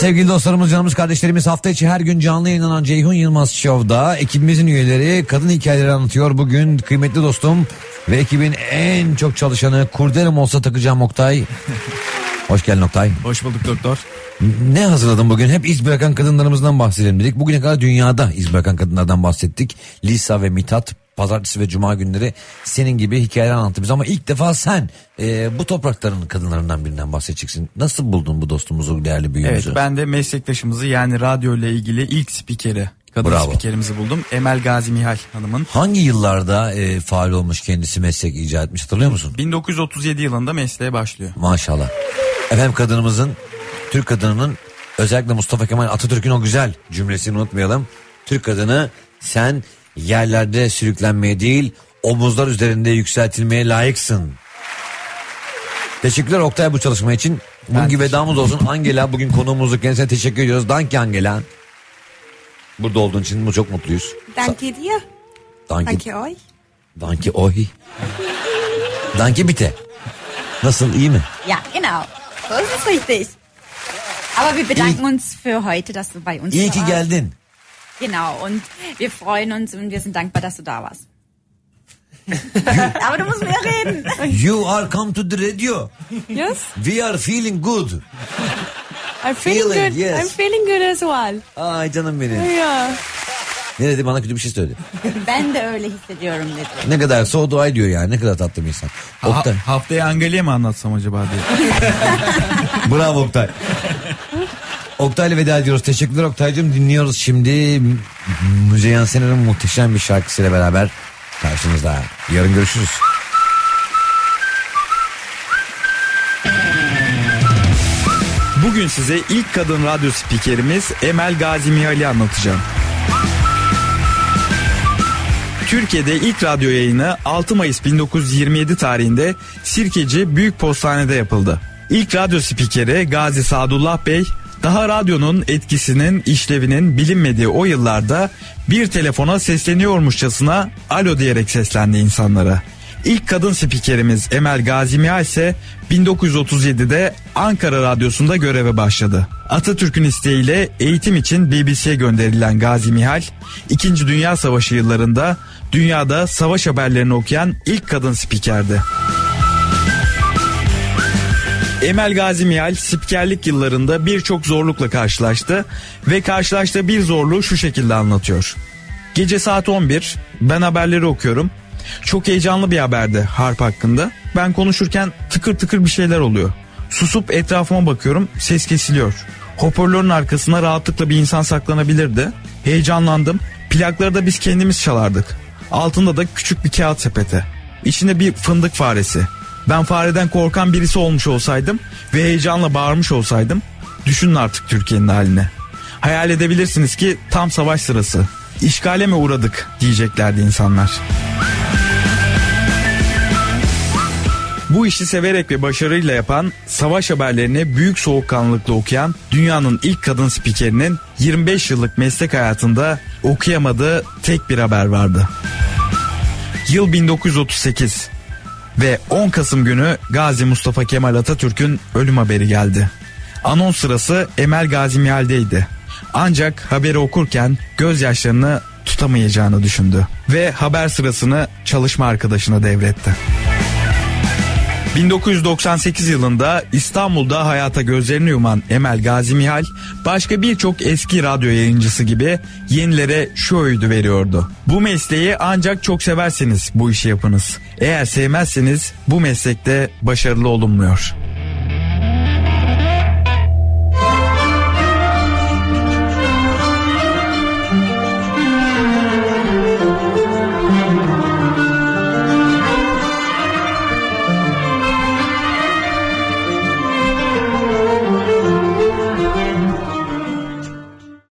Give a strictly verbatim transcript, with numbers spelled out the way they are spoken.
Sevgili dostlarımız, canımız, kardeşlerimiz, hafta içi her gün canlı yayınlanan Ceyhun Yılmaz Show'da ekibimizin üyeleri kadın hikayeleri anlatıyor. Bugün kıymetli dostum ve ekibin en çok çalışanı, kurdelem olsa takacağım Oktay. Hoş geldin Oktay. Hoş bulduk doktor. Ne hazırladın bugün? Hep iz bırakan kadınlarımızdan bahsedelim dedik. Bugüne kadar dünyada iz bırakan kadınlardan bahsettik. Lisa ve Mithat pazartesi ve cuma günleri senin gibi hikayeler anlattı bize. Ama ilk defa sen e, bu toprakların kadınlarından birinden bahsedeceksin. Nasıl buldun bu dostumuzu, değerli büyüğümüzü? Evet, ben de meslektaşımızı, yani radyo ile ilgili ilk spikeri, kadın Bravo. spikerimizi buldum. Emel Gazi Mihal Hanım'ın. Hangi yıllarda e, faal olmuş, kendisi meslek icat etmiş, hatırlıyor musun? bin dokuz yüz otuz yedi yılında mesleğe başlıyor. Maşallah. Efendim, kadınımızın, Türk kadınının, özellikle Mustafa Kemal Atatürk'ün o güzel cümlesini unutmayalım. Türk kadını, sen yerlerde sürüklenmeye değil, omuzlar üzerinde yükseltilmeye layıksın. Teşekkürler Oktay bu çalışma için. Bugün vedamız olsun. Angela bugün konuğumuzdu, kendisine teşekkür ediyoruz. Danke Angela. Burada olduğun için çok mutluyuz. Danke dir. Danke, Danke euch. Danke euch. Danke bitte. Nasıl, iyi mi? Ja, genau. So ist es richtig. Aber wir bedanken uns für heute, dass du bei uns İyi ki warst. geldin. Genau, und wir freuen uns und wir sind dankbar, dass du da warst. Aber du musst mehr reden. You are come to the radio. Yes, We are feeling good. I'm feeling, Feeling, good. yes. I'm feeling good as well. Ay canım benim. Yeah. Ne dedi, bana kötü bir şey söyledi. Ben de öyle hissediyorum dedi. Ne kadar so dua ediyor yani, ne kadar tatlı bir insan. Oktay. Ha, haftaya Angela'ya mı anlatsam acaba diye. Bravo Oktay. Oktay'la veda ediyoruz. Teşekkürler Oktay'cığım. Dinliyoruz şimdi Müzeyyen Senar'ın muhteşem bir şarkısıyla beraber karşınızda. Yarın görüşürüz. Bugün size ilk kadın radyo spikerimiz Emel Gazi Mihal'i anlatacağım. Türkiye'de ilk radyo yayını altı Mayıs bin dokuz yüz yirmi yedi tarihinde Sirkeci Büyük Postane'de yapıldı. İlk radyo spikeri Gazi Sadullah Bey, daha radyonun etkisinin, işlevinin bilinmediği o yıllarda bir telefona sesleniyormuşçasına alo diyerek seslendi insanlara. İlk kadın spikerimiz Emel Gazi Mihal ise bin dokuz yüz otuz yedide Ankara Radyosu'nda göreve başladı. Atatürk'ün isteğiyle eğitim için B B C'ye gönderilen Gazi Mihal, İkinci Dünya Savaşı yıllarında dünyada savaş haberlerini okuyan ilk kadın spikerdi. Emel Gazi Mihal spikerlik yıllarında birçok zorlukla karşılaştı ve karşılaştığı bir zorluğu şu şekilde anlatıyor. Gece saat on bir, ben haberleri okuyorum. Çok heyecanlı bir haberdi harp hakkında. Ben konuşurken tıkır tıkır bir şeyler oluyor. Susup etrafıma bakıyorum, ses kesiliyor. Hoparlörün arkasına rahatlıkla bir insan saklanabilirdi. Heyecanlandım. Plakları da biz kendimiz çalardık. Altında da küçük bir kağıt sepeti. İçinde bir fındık faresi. Ben fareden korkan birisi olmuş olsaydım ve heyecanla bağırmış olsaydım, düşünün artık Türkiye'nin halini. Hayal edebilirsiniz ki tam savaş sırası. İşgale mi uğradık diyeceklerdi insanlar. Bu işi severek ve başarıyla yapan, savaş haberlerini büyük soğukkanlılıkla okuyan dünyanın ilk kadın spikerinin yirmi beş yıllık meslek hayatında okuyamadığı tek bir haber vardı. Yıl bin dokuz yüz otuz sekiz ve on Kasım günü Gazi Mustafa Kemal Atatürk'ün ölüm haberi geldi. Anons sırası Emel Gazi Mihal'deydi. Ancak haberi okurken gözyaşlarını tutamayacağını düşündü ve haber sırasını çalışma arkadaşına devretti. bin dokuz yüz doksan sekiz yılında İstanbul'da hayata gözlerini yuman Emel Gazi Mihal, başka birçok eski radyo yayıncısı gibi yenilere şu öğüdü veriyordu. Bu mesleği ancak çok severseniz bu işi yapınız. Eğer sevmezseniz bu meslekte başarılı olunmuyor.